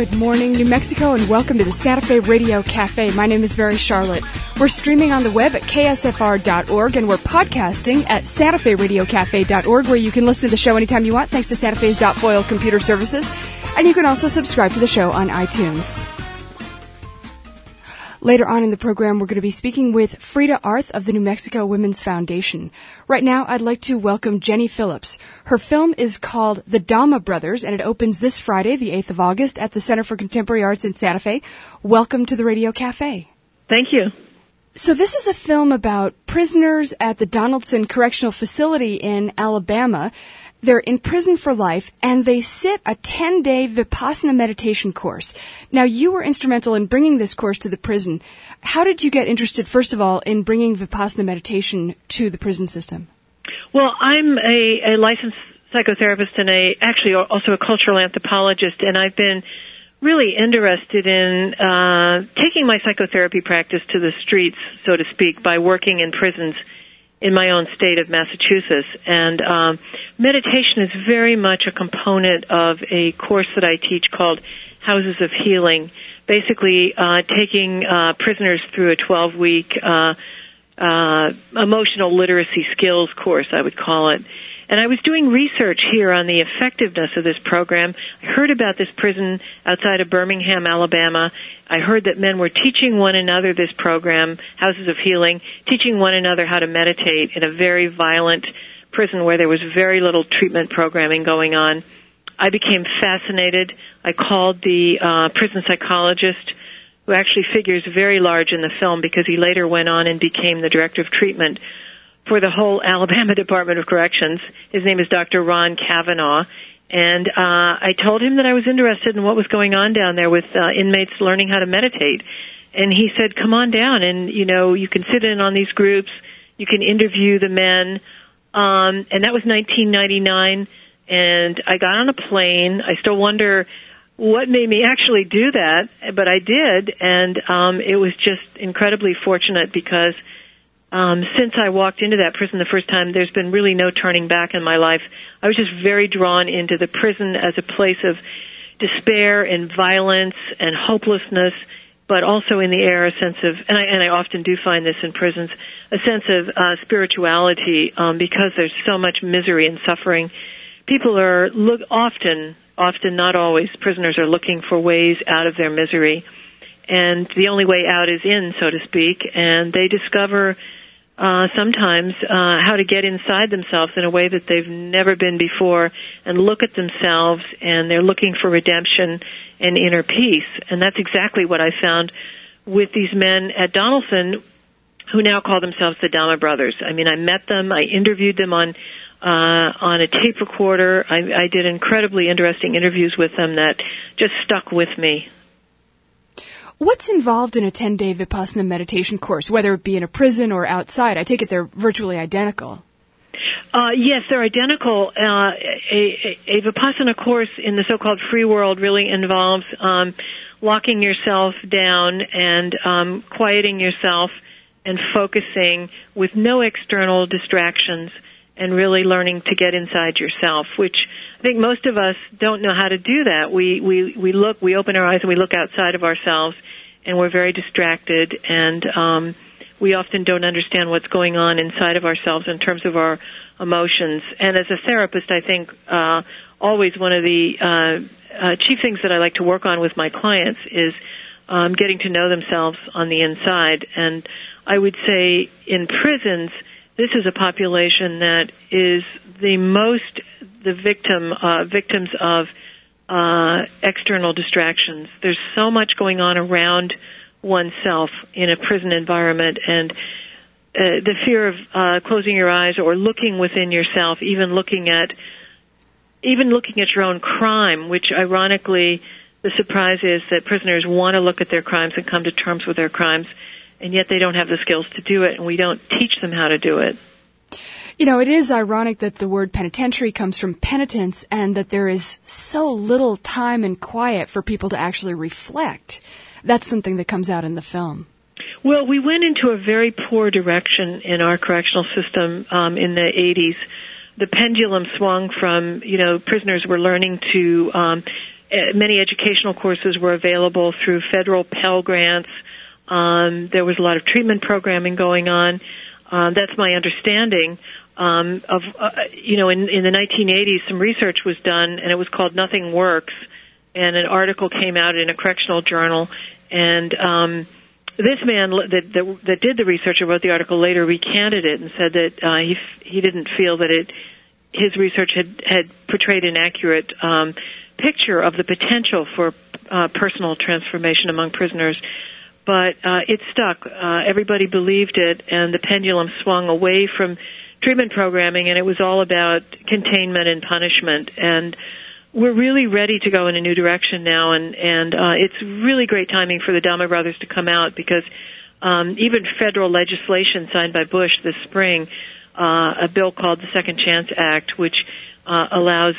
Good morning, New Mexico, and welcome to the Santa Fe Radio Cafe. My name is Mary Charlotte. We're streaming on the web at ksfr.org, and we're podcasting at santaferadiocafe.org, where you can listen to the show anytime you want, thanks to Santa Fe's .foil computer services. And you can also subscribe to the show on iTunes. Later on in the program, we're going to be speaking with Frida Arth of the New Mexico Women's Foundation. Right now, I'd like to welcome Jenny Phillips. Her film is called The Dama Brothers, and it opens this Friday, the 8th of August, at the Center for Contemporary Arts in Santa Fe. Welcome to the Radio Cafe. Thank you. So this is a film about prisoners at the Donaldson Correctional Facility in Alabama. They're in prison for life, and they sit a 10-day Vipassana meditation course. Now, you were instrumental in bringing this course to the prison. How did you get interested, first of all, in bringing Vipassana meditation to the prison system? Well, I'm a licensed psychotherapist and actually also a cultural anthropologist, and I've been really interested in taking my psychotherapy practice to the streets, so to speak, by working in prisons in my own state of Massachusetts. And meditation is very much a component of a course that I teach called Houses of Healing, basically taking prisoners through a 12-week emotional literacy skills course, I would call it. And I was doing research here on the effectiveness of this program. I heard about this prison outside of Birmingham, Alabama. I heard that men were teaching one another this program, Houses of Healing, teaching one another how to meditate in a very violent prison where there was very little treatment programming going on. I became fascinated. I called the prison psychologist, who actually figures very large in the film because he later went on and became the director of treatment for the whole Alabama Department of Corrections. His name is Dr. Ron Kavanaugh. And I told him that I was interested in what was going on down there with inmates learning how to meditate. And he said, come on down and, you can sit in on these groups. You can interview the men. And that was 1999. And I got on a plane. I still wonder what made me actually do that, but I did. And it was just incredibly fortunate because since I walked into that prison the first time, there's been really no turning back in my life. I was just very drawn into the prison as a place of despair and violence and hopelessness, but also in the air a sense of, and I often do find this in prisons, a sense of spirituality because there's so much misery and suffering. People are often, not always, prisoners are looking for ways out of their misery, and the only way out is in, so to speak, and they discover sometimes how to get inside themselves in a way that they've never been before and look at themselves, and they're looking for redemption and inner peace. And that's exactly what I found with these men at Donaldson who now call themselves the Dama Brothers. I mean, I met them, I interviewed them on a tape recorder. I did incredibly interesting interviews with them that just stuck with me. What's involved in a 10-day Vipassana meditation course, whether it be in a prison or outside? I take it they're virtually identical. Yes, they're identical. A Vipassana course in the so-called free world really involves locking yourself down and quieting yourself and focusing with no external distractions and really learning to get inside yourself, which I think most of us don't know how to do that. We open our eyes and we look outside of ourselves, and we're very distracted, and we often don't understand what's going on inside of ourselves in terms of our emotions. And as a therapist, I think always one of the chief things that I like to work on with my clients is getting to know themselves on the inside. And I would say in prisons, this is a population that is the victims of external distractions. There's so much going on around oneself in a prison environment, and the fear of closing your eyes or looking within yourself, even looking at your own crime, which ironically the surprise is that prisoners want to look at their crimes and come to terms with their crimes, and yet they don't have the skills to do it, and we don't teach them how to do it. It is ironic that the word penitentiary comes from penitence and that there is so little time and quiet for people to actually reflect. That's something that comes out in the film. Well, we went into a very poor direction in our correctional system in the 80s. The pendulum swung from, prisoners were learning to many educational courses were available through federal Pell Grants. There was a lot of treatment programming going on. That's my understanding. In the 1980s, some research was done, and it was called Nothing Works, and an article came out in a correctional journal, and this man that did the research and wrote the article later recanted it and said that he didn't feel that his research had portrayed an accurate picture of the potential for personal transformation among prisoners. But it stuck. Everybody believed it, and the pendulum swung away from treatment programming, and it was all about containment and punishment. And we're really ready to go in a new direction now, and it's really great timing for the Dama brothers to come out, because even federal legislation signed by Bush this spring, a bill called the Second Chance Act, which allows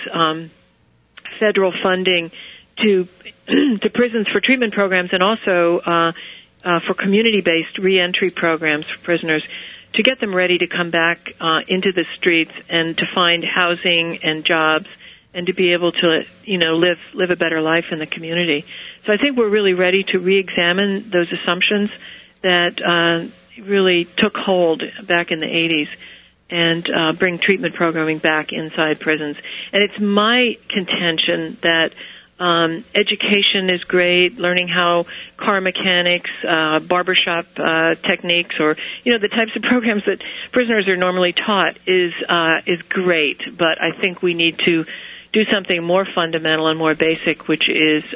federal funding to prisons for treatment programs, and also for community-based reentry programs for prisoners, to get them ready to come back into the streets and to find housing and jobs, and to be able to, live a better life in the community. So I think we're really ready to re-examine those assumptions that really took hold back in the 80s, and bring treatment programming back inside prisons. And it's my contention that education is great, learning how car mechanics, barbershop techniques, or the types of programs that prisoners are normally taught is great. But I think we need to do something more fundamental and more basic, which is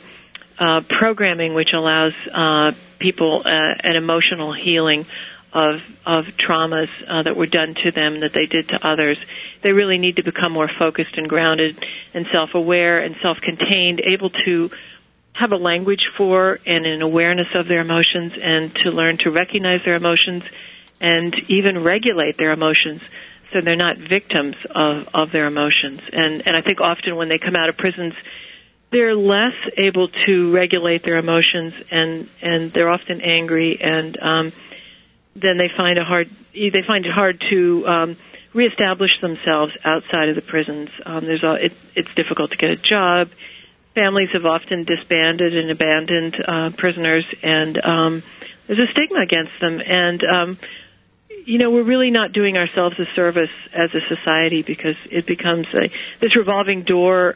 programming which allows people an emotional healing of traumas that were done to them, that they did to others. They really need to become more focused and grounded and self-aware and self-contained, able to have a language for and an awareness of their emotions, and to learn to recognize their emotions and even regulate their emotions, so they're not victims of their emotions. And I think often when they come out of prisons, they're less able to regulate their emotions, and they're often angry, and then they find it hard to reestablish themselves outside of the prisons. It's difficult to get a job. Families have often disbanded and abandoned prisoners, and there's a stigma against them. And we're really not doing ourselves a service as a society, because it becomes this revolving door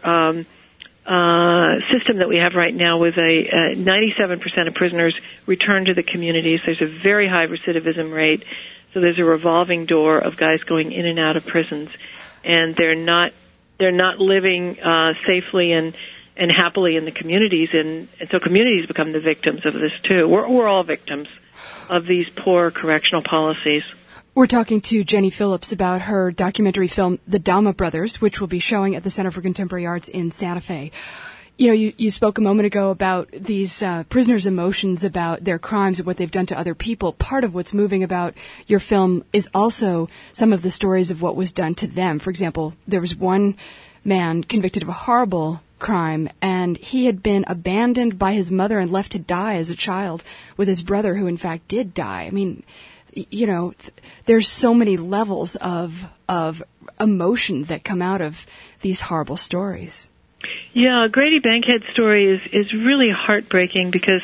system that we have right now, with 97% of prisoners return to the communities. There's a very high recidivism rate, so there's a revolving door of guys going in and out of prisons, and they're not living safely and happily in the communities, and so communities become the victims of this too. We're all victims of these poor correctional policies. We're talking to Jenny Phillips about her documentary film, The Dama Brothers, which will be showing at the Center for Contemporary Arts in Santa Fe. You spoke a moment ago about these prisoners' emotions about their crimes and what they've done to other people. Part of what's moving about your film is also some of the stories of what was done to them. For example, there was one man convicted of a horrible crime, and he had been abandoned by his mother and left to die as a child with his brother, who in fact did die. I mean, there's so many levels of emotion that come out of these horrible stories. Yeah, Grady Bankhead's story is really heartbreaking, because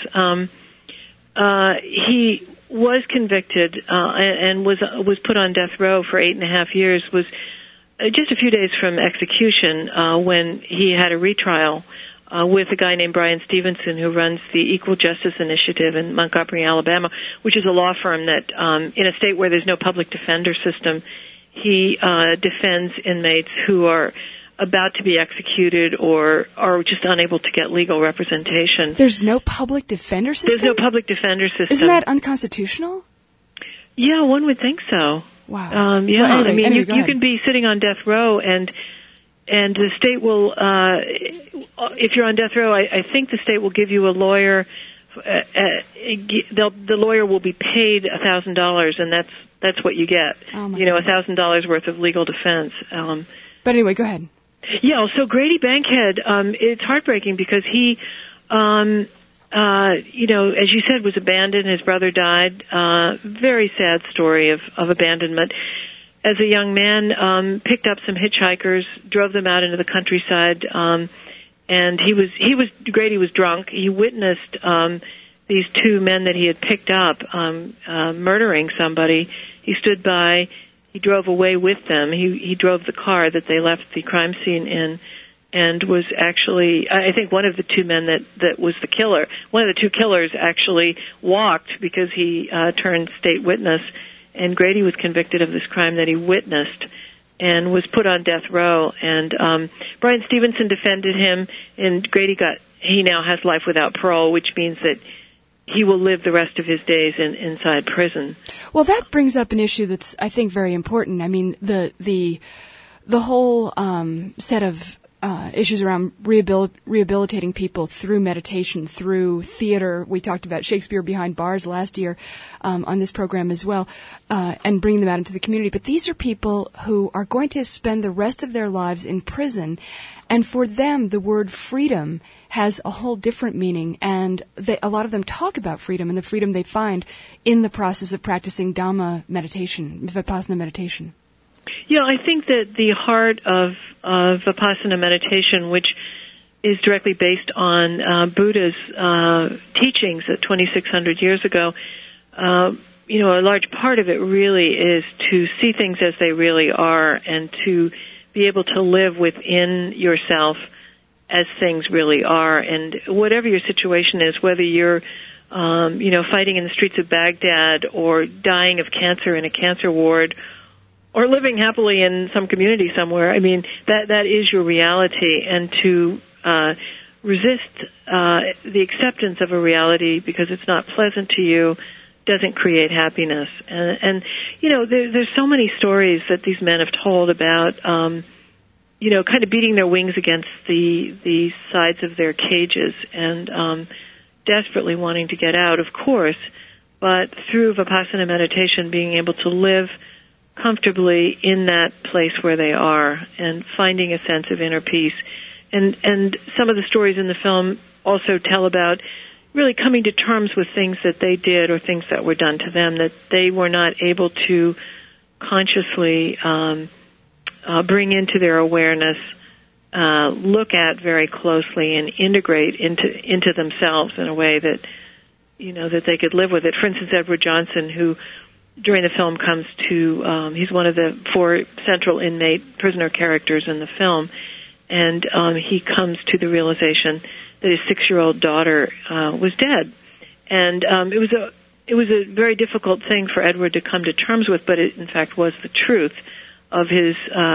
he was convicted and was put on death row for 8.5 years. Was just a few days from execution when he had a retrial with a guy named Brian Stevenson, who runs the Equal Justice Initiative in Montgomery, Alabama, which is a law firm that, in a state where there's no public defender system, he defends inmates who are about to be executed or are just unable to get legal representation. There's no public defender system? There's no public defender system. Isn't that unconstitutional? Yeah, one would think so. Wow. Yeah, well, anyway, you can be sitting on death row, and the state will, if you're on death row, I think the state will give you a lawyer. The lawyer will be paid $1,000, and that's what you get. Oh, $1,000 worth of legal defense. But anyway, go ahead. Yeah, so Grady Bankhead, it's heartbreaking because he, as you said, was abandoned. His brother died. Very sad story of abandonment. As a young man, picked up some hitchhikers, drove them out into the countryside, and Grady was drunk. He witnessed these two men that he had picked up murdering somebody. He stood by. He drove away with them. He drove the car that they left the crime scene in, and was actually, I think one of the two men that was the killer, one of the two killers actually walked because he turned state witness, and Grady was convicted of this crime that he witnessed and was put on death row. And Brian Stevenson defended him, and Grady he now has life without parole, which means that he will live the rest of his days inside prison. Well, that brings up an issue that's, I think, very important. I mean, the whole set of issues around rehabilitating people through meditation, through theater. We talked about Shakespeare Behind Bars last year on this program as well, and bringing them out into the community. But these are people who are going to spend the rest of their lives in prison, and for them, the word freedom has a whole different meaning, and a lot of them talk about freedom and the freedom they find in the process of practicing Dhamma meditation, Vipassana meditation. Yeah, I think that the heart of Vipassana meditation, which is directly based on Buddha's teachings 2,600 years ago, a large part of it really is to see things as they really are and to be able to live within yourself as things really are. And whatever your situation is, whether you're fighting in the streets of Baghdad or dying of cancer in a cancer ward or living happily in some community somewhere, I mean, that is your reality. And to resist the acceptance of a reality because it's not pleasant to you doesn't create happiness. And there's so many stories that these men have told about, kind of beating their wings against the sides of their cages and desperately wanting to get out, of course, but through Vipassana meditation being able to live comfortably in that place where they are and finding a sense of inner peace. And some of the stories in the film also tell about really coming to terms with things that they did or things that were done to them that they were not able to consciously bring into their awareness, look at very closely and integrate into themselves in a way that, that they could live with it. For instance, Edward Johnson, who during the film comes to, he's one of the 4 central inmate prisoner characters in the film, and he comes to the realization that his 6-year-old daughter was dead. And it was a very difficult thing for Edward to come to terms with, but it in fact was the truth of his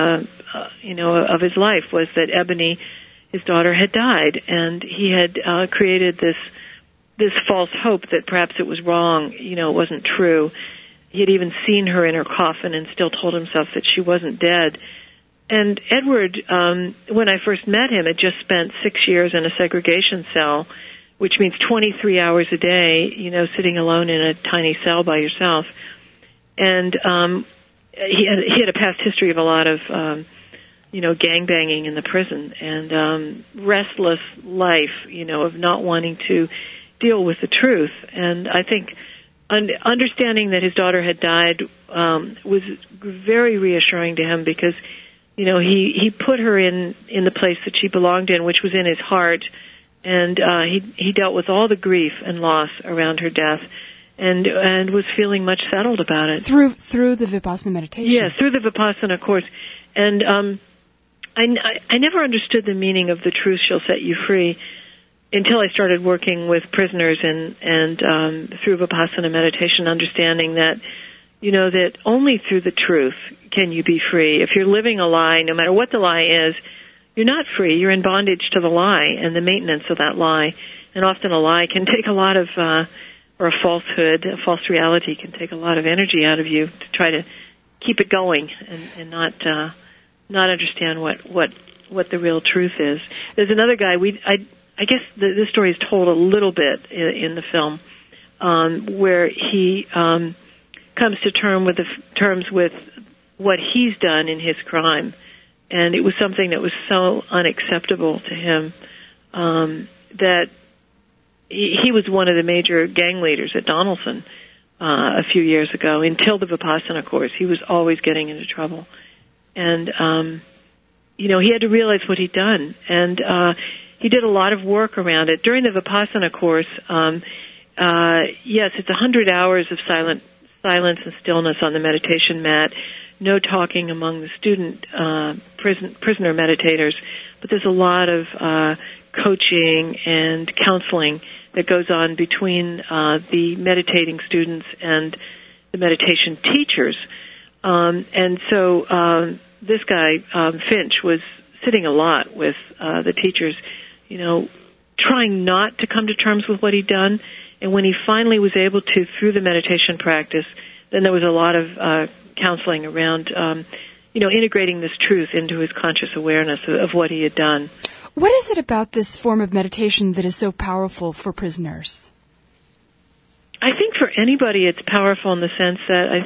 of his life, was that Ebony, his daughter, had died, and he had created this false hope that perhaps it was wrong, it wasn't true. He had even seen her in her coffin and still told himself that she wasn't dead. And Edward, when I first met him, had just spent 6 years in a segregation cell, which means 23 hours a day, sitting alone in a tiny cell by yourself. And he had a past history of a lot of, gangbanging in the prison and restless life, of not wanting to deal with the truth. And I think understanding that his daughter had died was very reassuring to him because, he put her in the place that she belonged in, which was in his heart, and he dealt with all the grief and loss around her death, and was feeling much settled about it through the Vipassana meditation. Yes, through the Vipassana course. And I never understood the meaning of the truth shall set you free until I started working with prisoners and through Vipassana meditation, understanding that that only through the truth can you be free. If you're living a lie, no matter what the lie is, you're not free. You're in bondage to the lie and the maintenance of that lie. And often a lie can take a lot of, or a falsehood, a false reality can take a lot of energy out of you to try to keep it going and not understand what the real truth is. There's another guy, I guess this story is told a little bit in the film, where he comes to terms with what he's done in his crime, and it was something that was so unacceptable to him that he was one of the major gang leaders at Donaldson a few years ago. Until the Vipassana course, he was always getting into trouble, and he had to realize what he'd done, and he did a lot of work around it. During the Vipassana course, yes, it's 100 hours of silence and stillness on the meditation mat, no talking among the student prisoner meditators, but there's a lot of coaching and counseling that goes on between the meditating students and the meditation teachers. And so this guy, Finch, was sitting a lot with the teachers, trying not to come to terms with what he'd done. And when he finally was able to, through the meditation practice, then there was a lot of counseling around, integrating this truth into his conscious awareness of what he had done. What is it about this form of meditation that is so powerful for prisoners? I think for anybody it's powerful in the sense that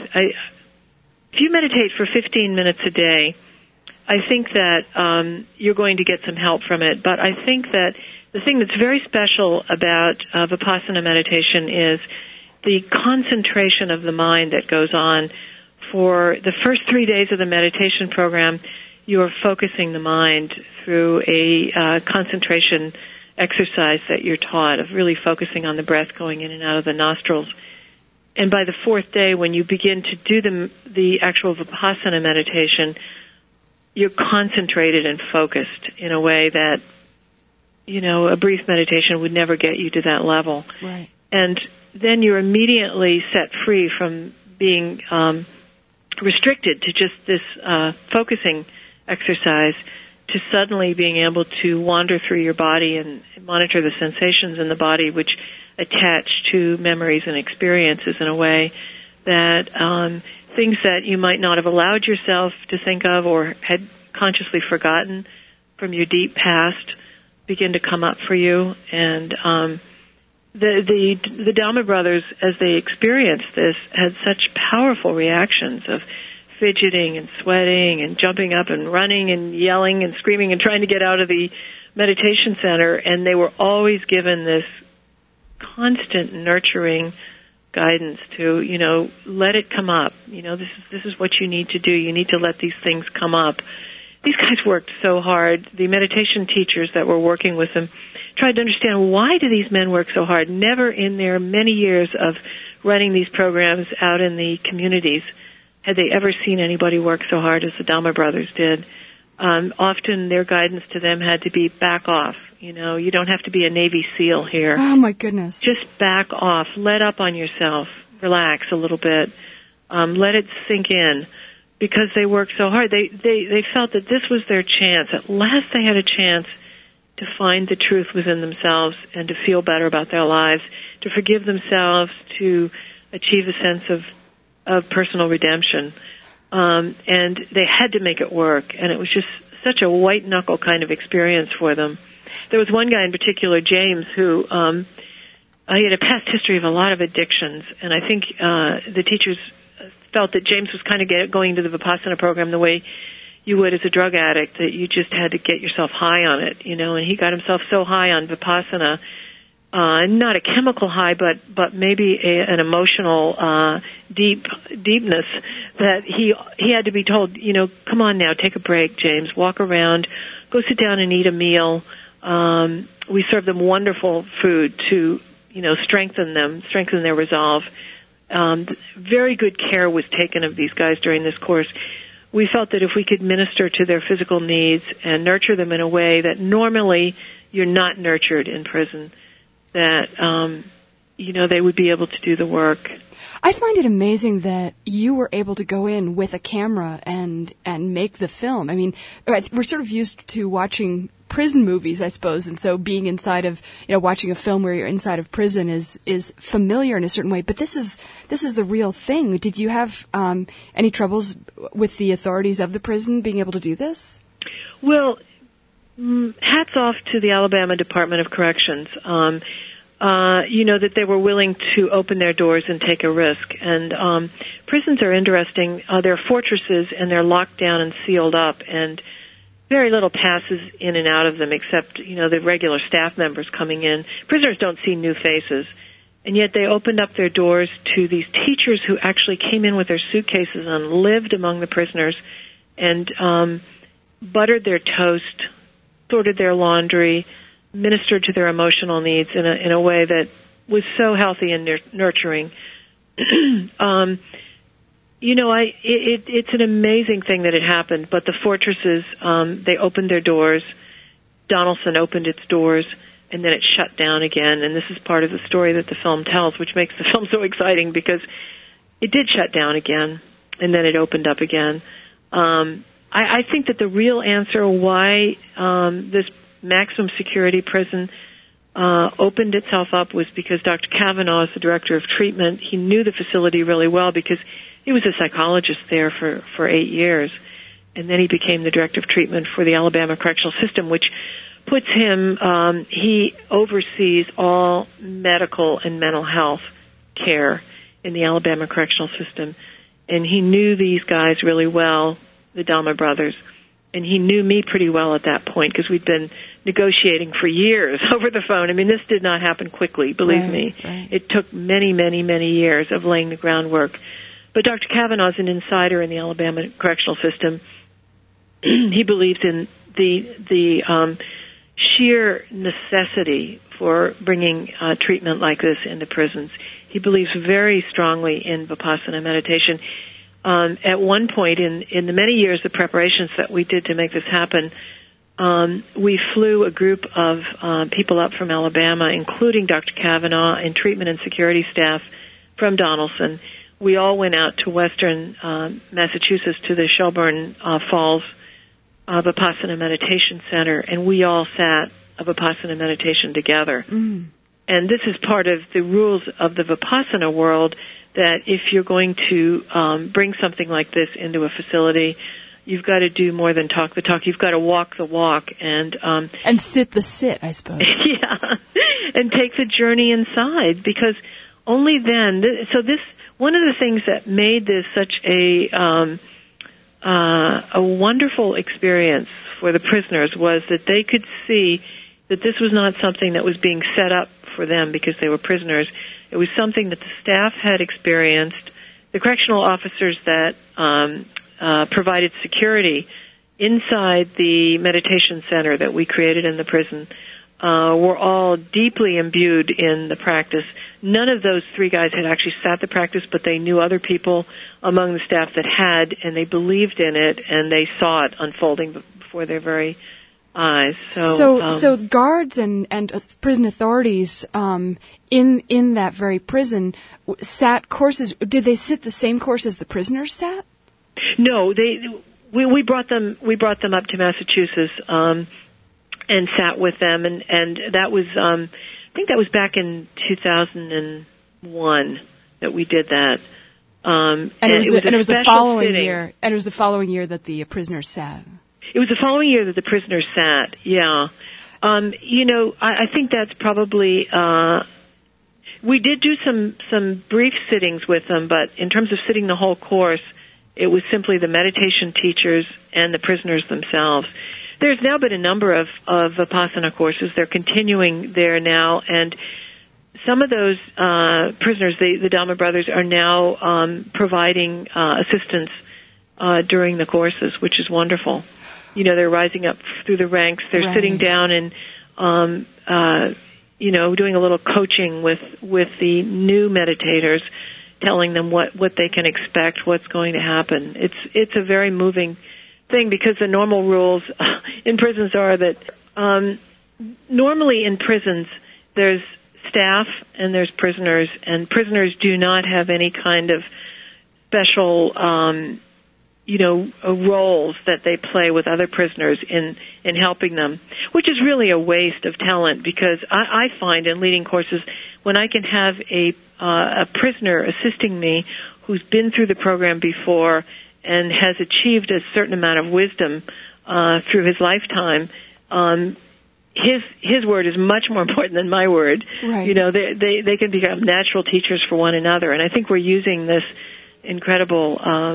if you meditate for 15 minutes a day, I think that you're going to get some help from it. But I think that the thing that's very special about Vipassana meditation is the concentration of the mind that goes on. For the first 3 days of the meditation program, you are focusing the mind through a concentration exercise that you're taught of really focusing on the breath going in and out of the nostrils. And by the fourth day, when you begin to do the actual Vipassana meditation, you're concentrated and focused in a way that, a brief meditation would never get you to that level. Right. And then you're immediately set free from being restricted to just this focusing exercise to suddenly being able to wander through your body and monitor the sensations in the body which attach to memories and experiences in a way that things that you might not have allowed yourself to think of or had consciously forgotten from your deep past begin to come up for you. And the Dhamma brothers, as they experienced this, had such powerful reactions of fidgeting and sweating and jumping up and running and yelling and screaming and trying to get out of the meditation center. And they were always given this constant nurturing guidance to, let it come up. This is what you need to do. You need to let these things come up. These guys worked so hard. The meditation teachers that were working with them tried to understand, why do these men work so hard? Never in their many years of running these programs out in the communities had they ever seen anybody work so hard as the Dhamma brothers did. Often their guidance to them had to be back off. You don't have to be a Navy SEAL here. Oh, my goodness. Just back off. Let up on yourself. Relax a little bit. Let it sink in. Because they worked so hard. They felt that this was their chance. At last they had a chance to find the truth within themselves and to feel better about their lives, to forgive themselves, to achieve a sense of personal redemption. And they had to make it work. And it was just such a white-knuckle kind of experience for them. There was one guy in particular, James, who he had a past history of a lot of addictions. And I think the teachers felt that James was kind of going to the Vipassana program the way you would as a drug addict, that you just had to get yourself high on it, and he got himself so high on Vipassana, not a chemical high, but maybe an emotional deepness, that he had to be told, come on now, take a break, James, walk around, go sit down and eat a meal. We serve them wonderful food to, strengthen their resolve. Very good care was taken of these guys during this course. We felt that if we could minister to their physical needs and nurture them in a way that normally you're not nurtured in prison, that, they would be able to do the work. I find it amazing that you were able to go in with a camera and make the film. I mean, we're sort of used to watching prison movies, I suppose, and so being inside of, watching a film where you're inside of prison is familiar in a certain way. But this is the real thing. Did you have any troubles with the authorities of the prison being able to do this? Well, hats off to the Alabama Department of Corrections. That they were willing to open their doors and take a risk. And prisons are interesting. They're fortresses, and they're locked down and sealed up, and very little passes in and out of them except, the regular staff members coming in. Prisoners don't see new faces. And yet they opened up their doors to these teachers who actually came in with their suitcases and lived among the prisoners and buttered their toast, sorted their laundry, ministered to their emotional needs in a way that was so healthy and nurturing. It's an amazing thing that it happened, but the fortresses, they opened their doors. Donaldson opened its doors, and then it shut down again. And this is part of the story that the film tells, which makes the film so exciting because it did shut down again, and then it opened up again. I think that the real answer why this maximum security prison opened itself up was because Dr. Kavanaugh is the director of treatment. He knew the facility really well because he was a psychologist there for 8 years. And then he became the director of treatment for the Alabama Correctional System, which puts him, he oversees all medical and mental health care in the Alabama Correctional System. And he knew these guys really well, the Dahmer brothers. And he knew me pretty well at that point because we'd been negotiating for years over the phone. I mean, this did not happen quickly, believe me. Right. It took many, many, many years of laying the groundwork. But Dr. Kavanaugh's an insider in the Alabama Correctional System. He believes in the sheer necessity for bringing treatment like this into prisons. He believes very strongly in Vipassana meditation. At one point in the many years of preparations that we did to make this happen, we flew a group of people up from Alabama, including Dr. Kavanaugh and treatment and security staff from Donaldson. We all went out to western Massachusetts to the Shelburne Falls Vipassana Meditation Center, and we all sat a Vipassana meditation together. Mm. And this is part of the rules of the Vipassana world, that if you're going to bring something like this into a facility, you've got to do more than talk the talk. You've got to walk the walk and sit the sit, I suppose. Yeah, and take the journey inside, because only then. One of the things that made this such a wonderful experience for the prisoners was that they could see that this was not something that was being set up for them because they were prisoners. It was something that the staff had experienced. The correctional officers that provided security inside the meditation center that we created in the prison were all deeply imbued in the practice. None of those three guys had actually sat the practice, but they knew other people among the staff that had, and they believed in it, and they saw it unfolding before their very eyes. So guards and prison authorities in that very prison sat courses. Did they sit the same course as the prisoners sat? No, we brought them up to Massachusetts and sat with them, and that was I think that was back in 2001 that we did that. And it was the following year. And it was the following year that the prisoners sat. It was the following year that the prisoners sat. Yeah. I think that's probably. We did do some brief sittings with them, but in terms of sitting the whole course, it was simply the meditation teachers and the prisoners themselves. There's now been a number of Vipassana courses. They're continuing there now, and some of those prisoners, the Dahmer brothers, are now providing assistance during the courses, which is wonderful. They're rising up through the ranks. They're right. sitting down and doing a little coaching with the new meditators, telling them what they can expect, what's going to happen. It's a very moving thing, because the normal rules in prisons are that normally in prisons there's staff and there's prisoners, and prisoners do not have any kind of special roles that they play with other prisoners in helping them, which is really a waste of talent, because I find in leading courses, when I can have a prisoner assisting me who's been through the program before and has achieved a certain amount of wisdom through his lifetime, his word is much more important than my word. Right. They can become natural teachers for one another, and I think we're using this incredible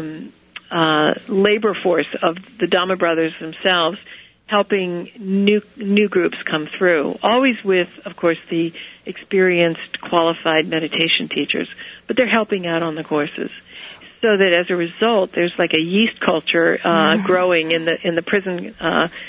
labor force of the Dahmer brothers themselves, helping new groups come through, always with, of course, the experienced, qualified meditation teachers, but they're helping out on the courses. So that as a result, there's like a yeast culture growing in the prison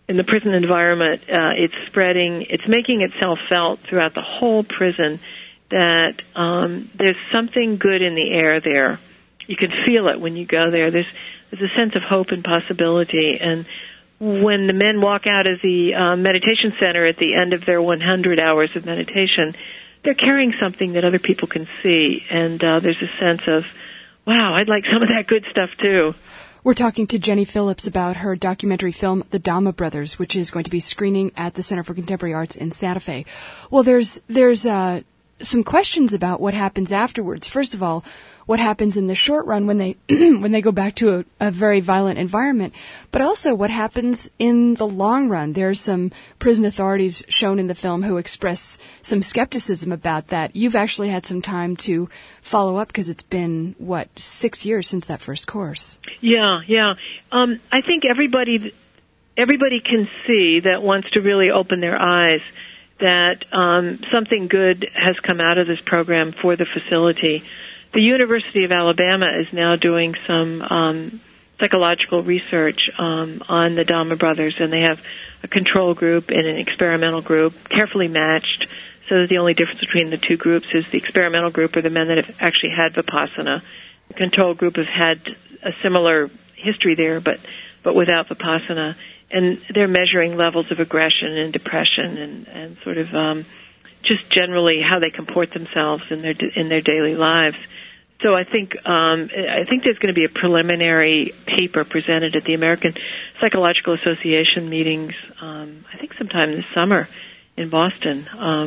in the prison environment, it's spreading, it's making itself felt throughout the whole prison that there's something good in the air there. You can feel it when you go there. There's a sense of hope and possibility. And when the men walk out of the meditation center at the end of their 100 hours of meditation, they're carrying something that other people can see. And there's a sense of, wow, I'd like some of that good stuff too. We're talking to Jenny Phillips about her documentary film, The Dhamma Brothers, which is going to be screening at the Center for Contemporary Arts in Santa Fe. Well, there's some questions about what happens afterwards. First of all, what happens in the short run when they when they go back to a very violent environment, but also what happens in the long run. There's some prison authorities shown in the film who express some skepticism about that. You've actually had some time to follow up because it's been, 6 years since that first course? Yeah. I think everybody can see that wants to really open their eyes that something good has come out of this program for the facility. The University of Alabama is now doing some psychological research on the Dhamma Brothers, and they have a control group and an experimental group, carefully matched, so that the only difference between the two groups is the experimental group are the men that have actually had Vipassana. The control group has had a similar history there, but without Vipassana. And they're measuring levels of aggression and depression and sort of just generally how they comport themselves in their daily lives. So I think there's going to be a preliminary paper presented at the American Psychological Association meetings. I think sometime this summer in Boston.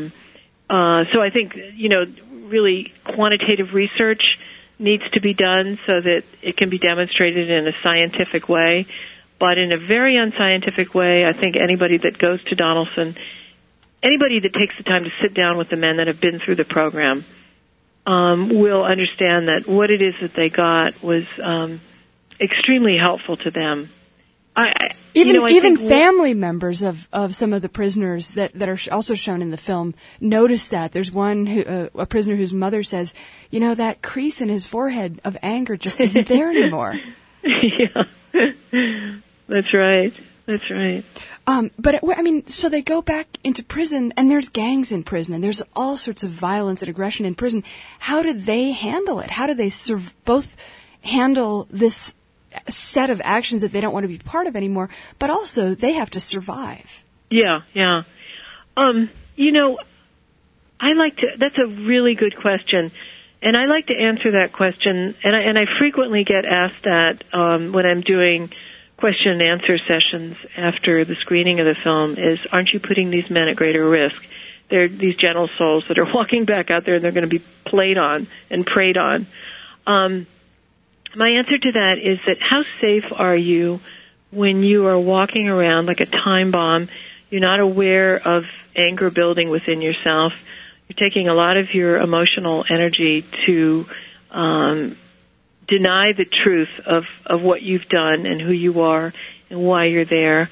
So I think really quantitative research needs to be done so that it can be demonstrated in a scientific way. But in a very unscientific way, I think anybody that goes to Donaldson, anybody that takes the time to sit down with the men that have been through the program, will understand that what it is that they got was extremely helpful to them. Even family members of some of the prisoners that are also shown in the film notice that. There's one a prisoner whose mother says, that crease in his forehead of anger just isn't there anymore. Yeah. That's right. So they go back into prison, and there's gangs in prison, and there's all sorts of violence and aggression in prison. How do they handle it? How do they both handle this set of actions that they don't want to be part of anymore, but also they have to survive? Yeah. That's a really good question. And I like to answer that question, and I frequently get asked that when I'm doing question and answer sessions after the screening of the film is, aren't you putting these men at greater risk? They're these gentle souls that are walking back out there and they're going to be played on and preyed on. My answer to that is that how safe are you when you are walking around like a time bomb? You're not aware of anger building within yourself. You're taking a lot of your emotional energy to deny the truth of what you've done and who you are and why you're there.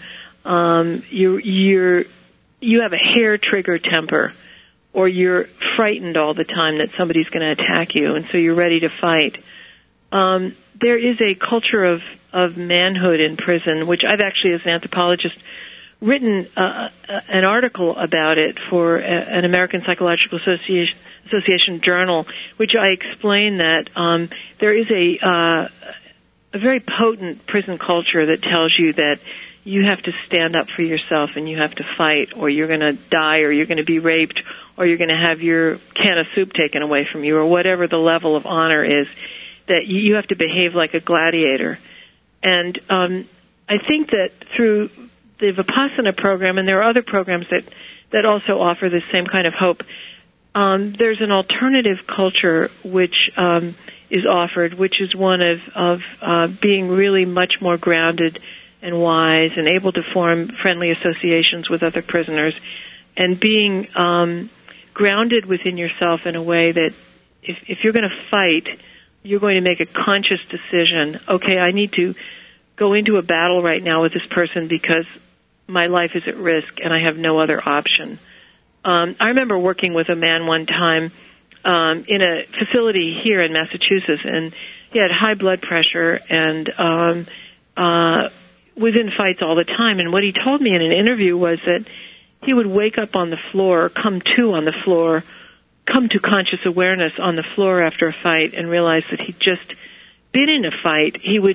You have a hair trigger temper, or you're frightened all the time that somebody's going to attack you, and so you're ready to fight. There is a culture of manhood in prison, which I've actually, as an anthropologist, written an article about it for an American Psychological Association journal, which I explain that there is a very potent prison culture that tells you that you have to stand up for yourself and you have to fight, or you're going to die, or you're going to be raped, or you're going to have your can of soup taken away from you, or whatever the level of honor is, that you have to behave like a gladiator. And I think that through the Vipassana program, and there are other programs that also offer the same kind of hope, there's an alternative culture which is offered, which is one of being really much more grounded and wise and able to form friendly associations with other prisoners, and being grounded within yourself in a way that if you're going to fight, you're going to make a conscious decision. Okay, I need to go into a battle right now with this person because my life is at risk and I have no other option. I remember working with a man one time in a facility here in Massachusetts, and he had high blood pressure, and was in fights all the time. And what he told me in an interview was that he would wake up on the floor, come to conscious awareness on the floor after a fight and realize that he'd just been in a fight.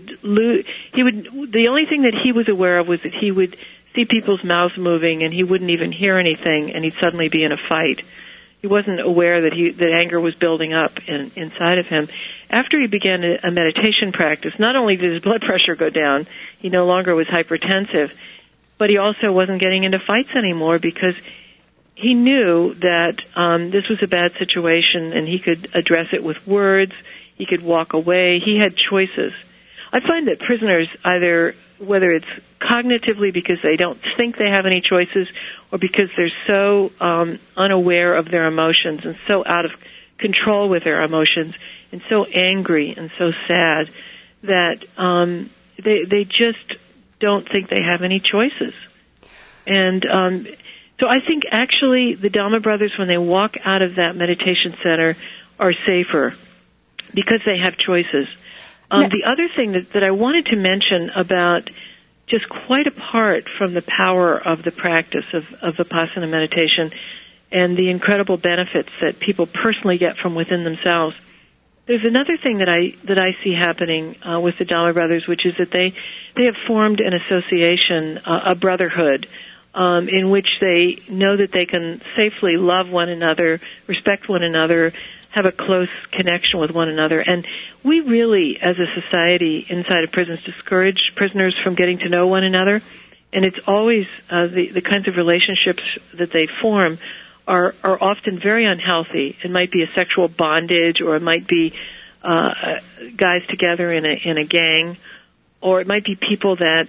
The only thing that he was aware of was that he would see people's mouths moving and he wouldn't even hear anything, and he'd suddenly be in a fight. He wasn't aware that anger was building up inside of him. After he began a meditation practice, not only did his blood pressure go down, he no longer was hypertensive, but he also wasn't getting into fights anymore because he knew that this was a bad situation and he could address it with words, he could walk away, he had choices. I find that prisoners, either whether it's cognitively because they don't think they have any choices or because they're so unaware of their emotions and so out of control with their emotions and so angry and so sad that they just don't think they have any choices. And so I think actually the Dhamma brothers, when they walk out of that meditation center, are safer because they have choices. The other thing that I wanted to mention about just quite apart from the power of the practice of Vipassana meditation and the incredible benefits that people personally get from within themselves, there's another thing that I see happening with the Dhamma brothers, which is that they have formed an association, a brotherhood, in which they know that they can safely love one another, respect one another, have a close connection with one another. And we really, as a society inside of prisons, discourage prisoners from getting to know one another. And it's always the kinds of relationships that they form are often very unhealthy. It might be a sexual bondage, or it might be guys together in a gang, or it might be people that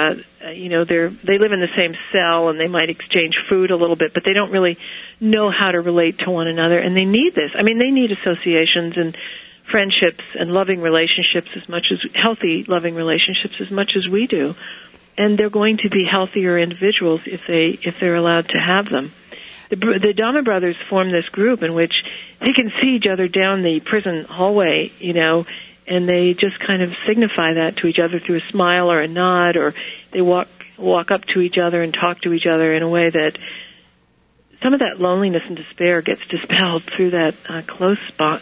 they live in the same cell and they might exchange food a little bit, but they don't really know how to relate to one another, and they need this. I mean, they need associations and friendships and loving relationships as much as healthy loving relationships as much as we do, and they're going to be healthier individuals if they're allowed to have them. The Dhamma brothers form this group in which they can see each other down the prison hallway, and they just kind of signify that to each other through a smile or a nod, or they walk up to each other and talk to each other in a way that some of that loneliness and despair gets dispelled through that close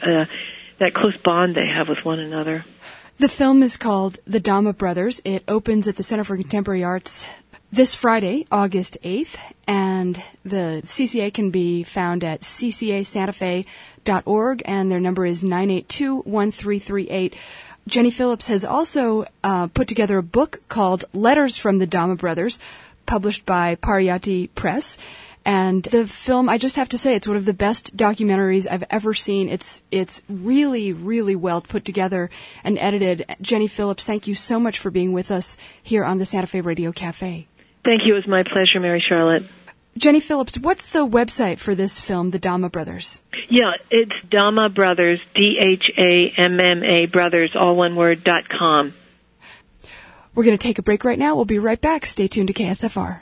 bond they have with one another. The film is called The Dhamma Brothers. It opens at the Center for Contemporary Arts this Friday, August 8th, and the CCA can be found at ccasantafe.org, and their number is 982-1338. Jenny Phillips has also put together a book called Letters from the Dhamma Brothers, published by Pariyatti Press. And the film, I just have to say, it's one of the best documentaries I've ever seen. It's really, really well put together and edited. Jenny Phillips, thank you so much for being with us here on the Santa Fe Radio Cafe. Thank you. It was my pleasure, Mary Charlotte. Jenny Phillips, what's the website for this film, The Dhamma Brothers? Yeah, it's Dhamma Brothers, DHAMMA Brothers, all one word, .com. We're going to take a break right now. We'll be right back. Stay tuned to KSFR.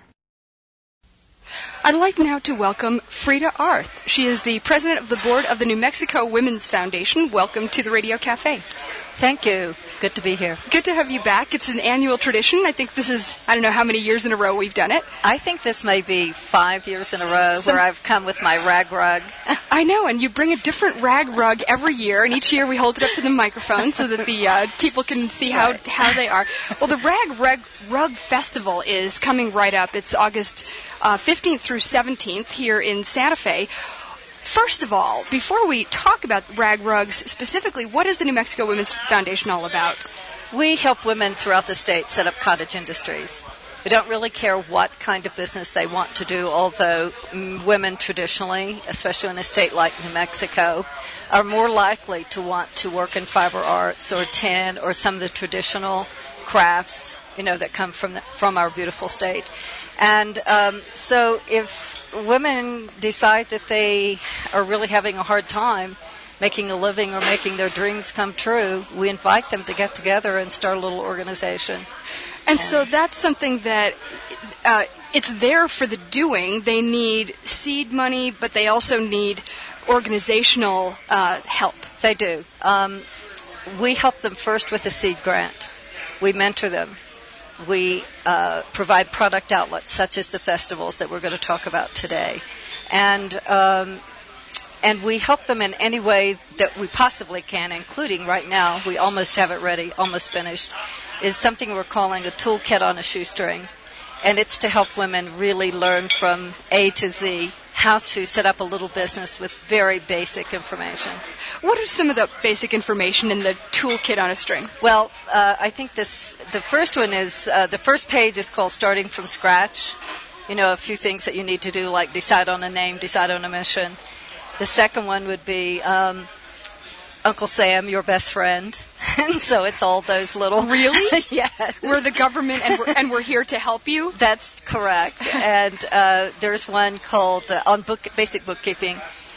I'd like now to welcome Frida Arth. She is the president of the board of the New Mexico Women's Foundation. Welcome to the Radio Cafe. Thank you. Good to be here. Good to have you back. It's an annual tradition. I think this is, I don't know how many years in a row we've done it. I think this may be 5 years in a row where I've come with my rag rug. I know, and you bring a different rag rug every year, and each year we hold it up to the microphone so that the people can see how they are. Well, the Rag Festival is coming right up. It's August 15th through 17th here in Santa Fe. First of all, before we talk about rag rugs specifically, what is the New Mexico Women's Foundation all about? We help women throughout the state set up cottage industries. We don't really care what kind of business they want to do, although women traditionally, especially in a state like New Mexico, are more likely to want to work in fiber arts or tin or some of the traditional crafts, that come from our beautiful state. And so if women decide that they are really having a hard time making a living or making their dreams come true, we invite them to get together and start a little organization. And so that's something that it's there for the doing. They need seed money, but they also need organizational help. They do. We help them first with a seed grant. We mentor them. we provide product outlets such as the festivals that we're going to talk about today. And we help them in any way that we possibly can, including right now, we almost have it ready, almost finished, is something we're calling a toolkit on a shoestring. And it's to help women really learn from A to Z how to set up a little business with very basic information. What are some of the basic information in the toolkit on a string? Well, I think the first one is, the first page is called Starting from Scratch. You know, a few things that you need to do, like decide on a name, decide on a mission. The second one would be Uncle Sam, your best friend. And so it's all those little... Really? Yes. We're the government and we're here to help you? That's correct. And there's one called on basic bookkeeping.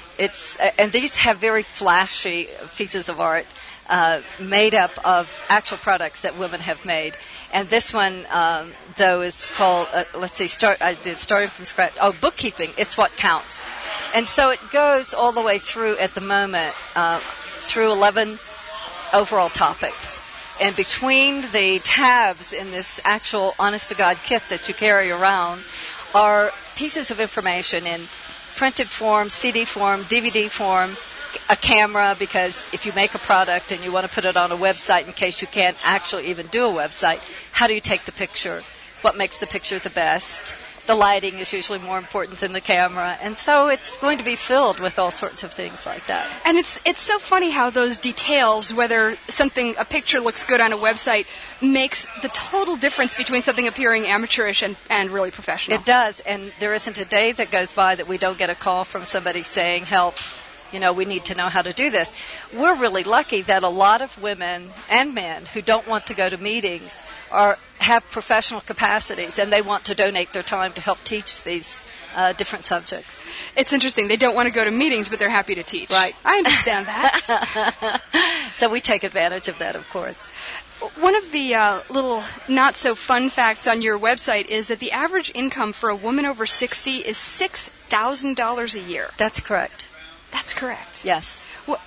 And these have very flashy pieces of art made up of actual products that women have made. And this one, though, is called, starting from scratch. Oh, bookkeeping. It's what counts. And so it goes all the way through at the moment, through 11 overall topics. And between the tabs in this actual honest-to-God kit that you carry around are pieces of information in printed form, CD form, DVD form, a camera, because if you make a product and you want to put it on a website in case you can't actually even do a website, how do you take the picture? What makes the picture the best? The lighting is usually more important than the camera. And so it's going to be filled with all sorts of things like that. And it's so funny how those details, whether a picture looks good on a website, makes the total difference between something appearing amateurish and really professional. It does. And there isn't a day that goes by that we don't get a call from somebody saying, help, we need to know how to do this. We're really lucky that a lot of women and men who don't want to go to meetings have professional capacities, and they want to donate their time to help teach these different subjects. It's interesting. They don't want to go to meetings, but they're happy to teach. Right. I understand that. So we take advantage of that, of course. One of the little not-so-fun facts on your website is that the average income for a woman over 60 is $6,000 a year. That's correct. That's correct. Yes.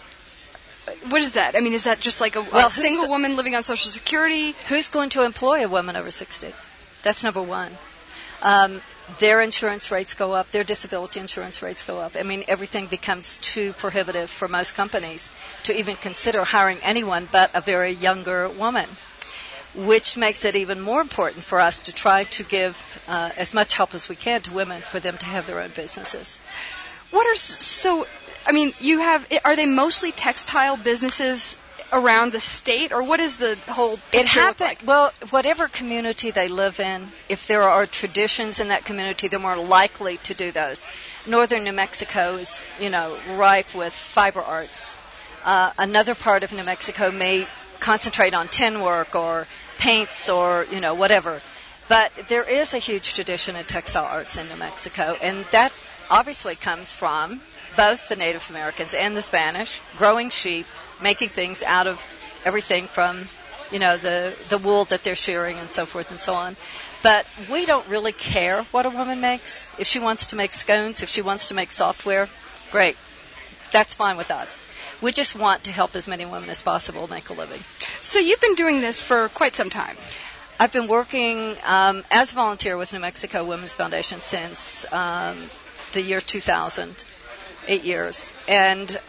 What is that? I mean, is that just like a single woman living on Social Security? Who's going to employ a woman over 60? That's number one. Their insurance rates go up. Their disability insurance rates go up. I mean, everything becomes too prohibitive for most companies to even consider hiring anyone but a very younger woman, which makes it even more important for us to try to give as much help as we can to women for them to have their own businesses. Are they mostly textile businesses around the state, or what is the whole picture look like? Well, whatever community they live in, if there are traditions in that community, they're more likely to do those. Northern New Mexico is, ripe with fiber arts. Another part of New Mexico may concentrate on tin work or paints or, whatever. But there is a huge tradition in textile arts in New Mexico, and that obviously comes from both the Native Americans and the Spanish growing sheep, making things out of everything from, the wool that they're shearing and so forth and so on. But we don't really care what a woman makes. If she wants to make scones, if she wants to make software, great. That's fine with us. We just want to help as many women as possible make a living. So you've been doing this for quite some time. I've been working as a volunteer with New Mexico Women's Foundation since the year 2000, 8 years. And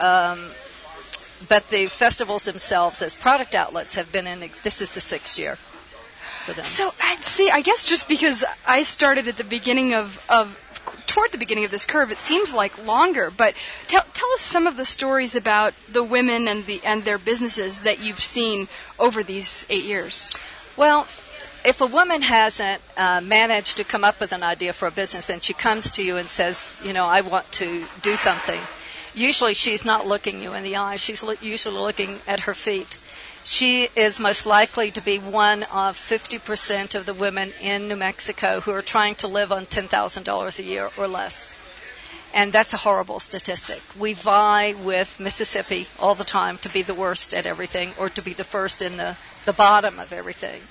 but the festivals themselves as product outlets have been this is the 6th year for them. So, I guess just because I started at the beginning toward the beginning of this curve, it seems like longer. But tell us some of the stories about the women and their businesses that you've seen over these 8 years. Well, if a woman hasn't managed to come up with an idea for a business and she comes to you and says, I want to do something, usually she's not looking you in the eye. She's usually looking at her feet. She is most likely to be one of 50% of the women in New Mexico who are trying to live on $10,000 a year or less. And that's a horrible statistic. We vie with Mississippi all the time to be the worst at everything or to be the first in the bottom of everything.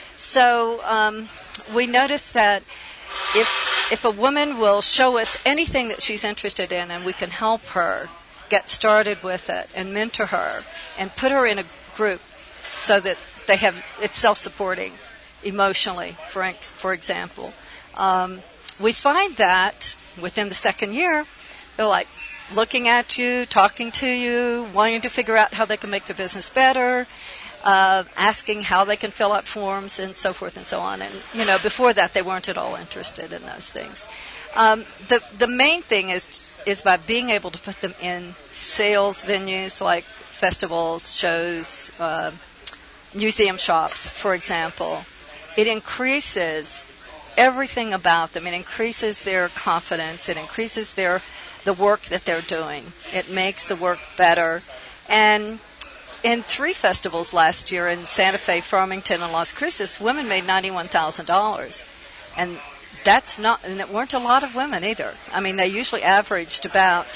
So we notice that if a woman will show us anything that she's interested in and we can help her get started with it and mentor her and put her in a group so that it's self-supporting, emotionally, for example. We find that within the second year, they're like looking at you, talking to you, wanting to figure out how they can make their business better, asking how they can fill out forms and so forth and so on. And, before that, they weren't at all interested in those things. The main thing is by being able to put them in sales venues like festivals, shows, museum shops, for example. It increases everything about them. It increases their confidence. It increases the work that they're doing. It makes the work better. And in 3 festivals last year in Santa Fe, Farmington, and Las Cruces, women made $91,000. And and it weren't a lot of women either. I mean, they usually averaged about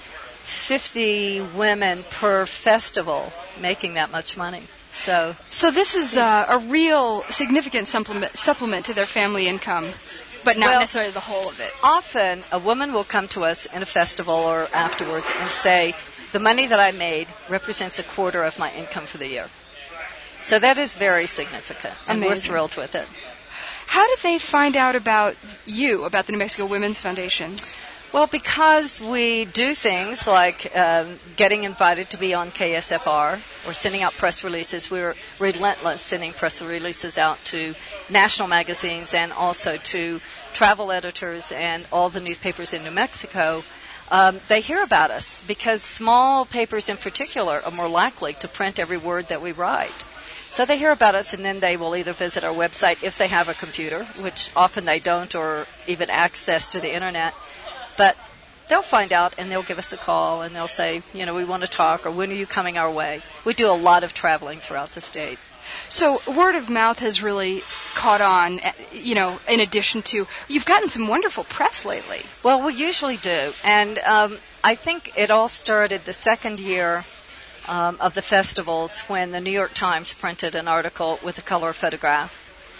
50 women per festival making that much money. So this is a real significant supplement to their family income, but not necessarily the whole of it. Often, a woman will come to us in a festival or afterwards and say, the money that I made represents a quarter of my income for the year. So that is very significant, and Amazing. We're thrilled with it. How did they find out about you, about the New Mexico Women's Foundation? Well, because we do things like getting invited to be on KSFR or sending out press releases. We're relentless sending press releases out to national magazines and also to travel editors and all the newspapers in New Mexico. They hear about us because small papers in particular are more likely to print every word that we write. So they hear about us, and then they will either visit our website if they have a computer, which often they don't, or even access to the Internet. But they'll find out, and they'll give us a call, and they'll say, we want to talk, or when are you coming our way? We do a lot of traveling throughout the state. So word of mouth has really caught on, in addition to, you've gotten some wonderful press lately. Well, we usually do. And I think it all started the second year of the festivals when the New York Times printed an article with a color photograph.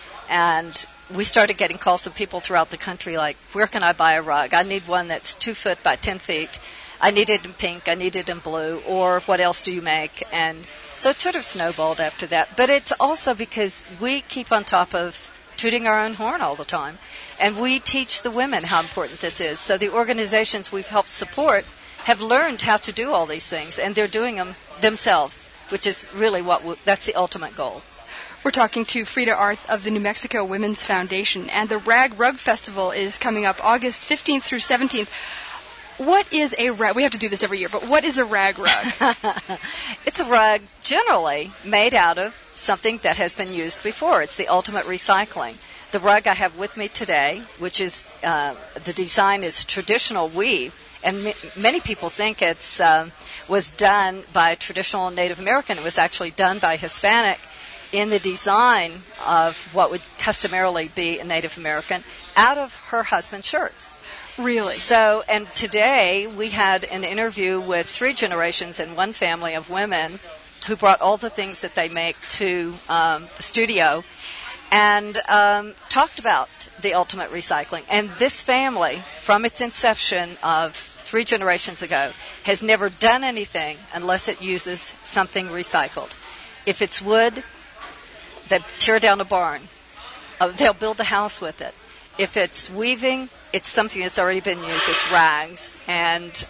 And we started getting calls from people throughout the country like, where can I buy a rug? I need one that's 2 foot by 10 feet. I need it in pink. I need it in blue. Or what else do you make? And so it sort of snowballed after that. But it's also because we keep on top of tooting our own horn all the time. And we teach the women how important this is. So the organizations we've helped support have learned how to do all these things, and they're doing them themselves, which is really that's the ultimate goal. We're talking to Frida Arth of the New Mexico Women's Foundation, and the Rag Rug Festival is coming up August 15th through 17th. What is a rag? We have to do this every year, but what is a rag rug? It's a rug generally made out of something that has been used before. It's the ultimate recycling. The rug I have with me today, which is the design is traditional weave, and many people think it's was done by traditional Native American. It was actually done by Hispanic in the design of what would customarily be a Native American out of her husband's shirts. Really? So, and today we had an interview with 3 generations in one family of women who brought all the things that they make to the studio and talked about the ultimate recycling. And this family, from its inception of 3 generations ago, has never done anything unless it uses something recycled. If it's wood, they tear down a barn. They'll build a house with it. If it's weaving, it's something that's already been used. It's rags. And,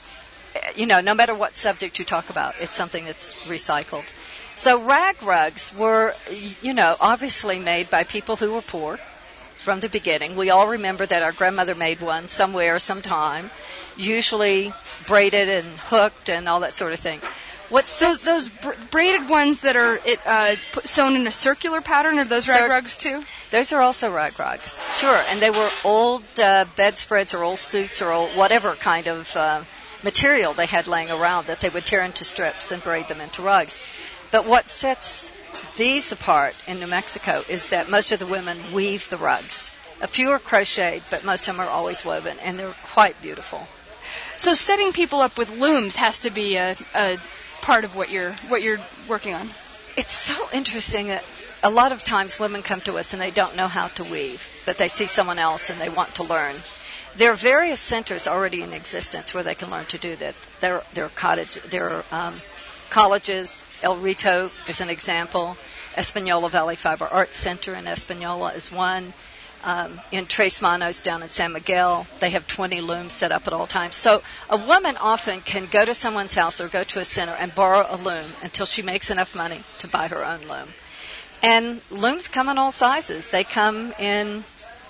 no matter what subject you talk about, it's something that's recycled. So rag rugs were, obviously made by people who were poor from the beginning. We all remember that our grandmother made one somewhere, sometime, usually braided and hooked and all that sort of thing. Those braided ones that are sewn in a circular pattern, are those rag rugs too? Those are also rag rugs, sure. And they were old bedspreads or old suits or old whatever kind of material they had laying around that they would tear into strips and braid them into rugs. But what sets these apart in New Mexico is that most of the women weave the rugs. A few are crocheted, but most of them are always woven, and they're quite beautiful. So setting people up with looms has to be a part of what you're working on. It's so interesting that a lot of times women come to us and they don't know how to weave, but they see someone else and they want to learn. There are various centers already in existence where they can learn to do that. There are colleges. El Rito is an example. Espanola Valley Fiber Arts Center in Espanola is one. In Tres Manos down in San Miguel, they have 20 looms set up at all times. So a woman often can go to someone's house or go to a center and borrow a loom until she makes enough money to buy her own loom. And looms come in all sizes. They come in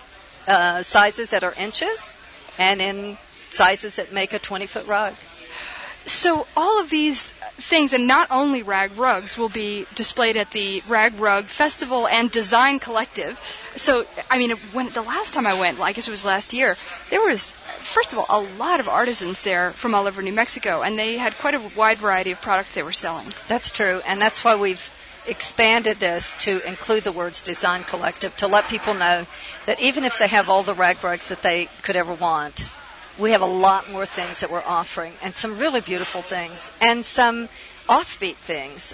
sizes that are inches and in sizes that make a 20-foot rug. So all of these things, and not only rag rugs, will be displayed at the Rag Rug Festival and Design Collective. So, I mean, when the last time I went, I guess it was last year, there was, first of all, a lot of artisans there from all over New Mexico, and they had quite a wide variety of products they were selling. That's true, and that's why we've expanded this to include the words Design Collective, to let people know that even if they have all the rag rugs that they could ever want, we have a lot more things that we're offering, and some really beautiful things, and some offbeat things.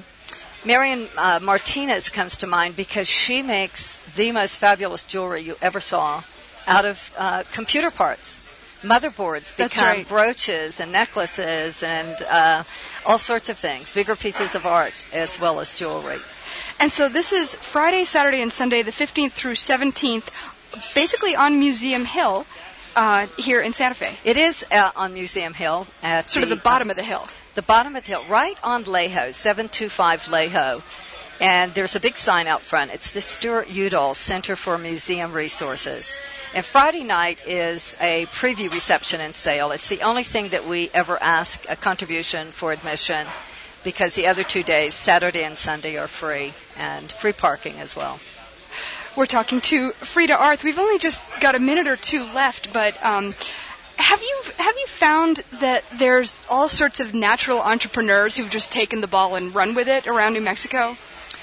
Marian Martinez comes to mind because she makes the most fabulous jewelry you ever saw out of computer parts. Motherboards become brooches and necklaces and all sorts of things, bigger pieces of art as well as jewelry. And so this is Friday, Saturday, and Sunday, the 15th through 17th, basically on Museum Hill. Here in Santa Fe. It is on Museum Hill. At sort of the bottom of the hill. The bottom of the hill, right on Lejo, 725 Lejo. And there's a big sign out front. It's the Stuart Udall Center for Museum Resources. And Friday night is a preview reception and sale. It's the only thing that we ever ask a contribution for admission, because the other 2 days, Saturday and Sunday, are free, and free parking as well. We're talking to Frida Arth. We've only just got a minute or two left, but have you found that there's all sorts of natural entrepreneurs who've just taken the ball and run with it around New Mexico?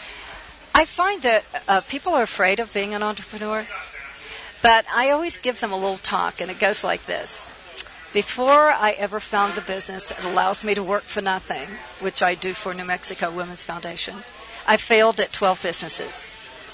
I find that people are afraid of being an entrepreneur, but I always give them a little talk, and it goes like this. Before I ever found the business that allows me to work for nothing, which I do for New Mexico Women's Foundation, I failed at 12 businesses.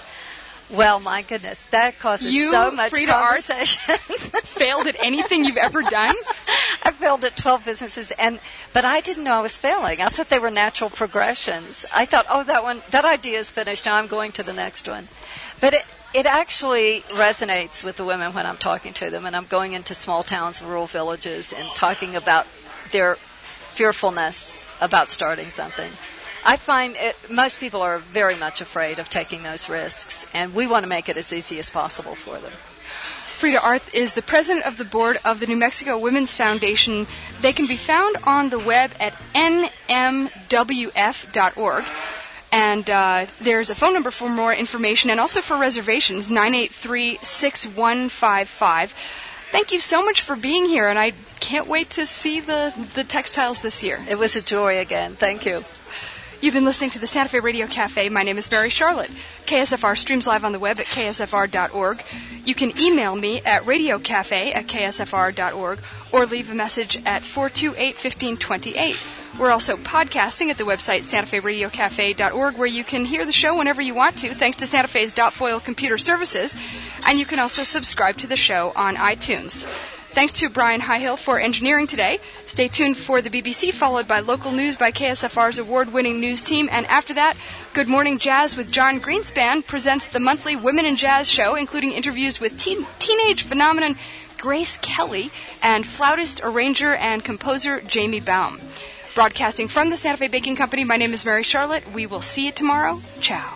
Well, my goodness, that causes so much Frida conversation. Failed at anything you've ever done? I failed at 12 businesses, but I didn't know I was failing. I thought they were natural progressions. I thought, that idea is finished. Now I'm going to the next one. But it actually resonates with the women when I'm talking to them, and I'm going into small towns, rural villages, and talking about their fearfulness about starting something. I find most people are very much afraid of taking those risks, and we want to make it as easy as possible for them. Frida Arth is the president of the board of the New Mexico Women's Foundation. They can be found on the web at nmwf.org. And there's a phone number for more information and also for reservations, 983-6155. Thank you so much for being here, and I can't wait to see the textiles this year. It was a joy again. Thank you. You've been listening to the Santa Fe Radio Cafe. My name is Mary Charlotte. KSFR streams live on the web at ksfr.org. You can email me at radiocafe@ksfr.org or leave a message at 428-1528. We're also podcasting at the website santaferadiocafe.org, where you can hear the show whenever you want to, thanks to Santa Fe's Foil Computer Services. And you can also subscribe to the show on iTunes. Thanks to Brian Highhill for engineering today. Stay tuned for the BBC, followed by local news by KSFR's award-winning news team. And after that, Good Morning Jazz with John Greenspan presents the monthly Women in Jazz show, including interviews with teenage phenomenon Grace Kelly and flautist, arranger, and composer Jamie Baum. Broadcasting from the Santa Fe Baking Company, my name is Mary Charlotte. We will see you tomorrow. Ciao.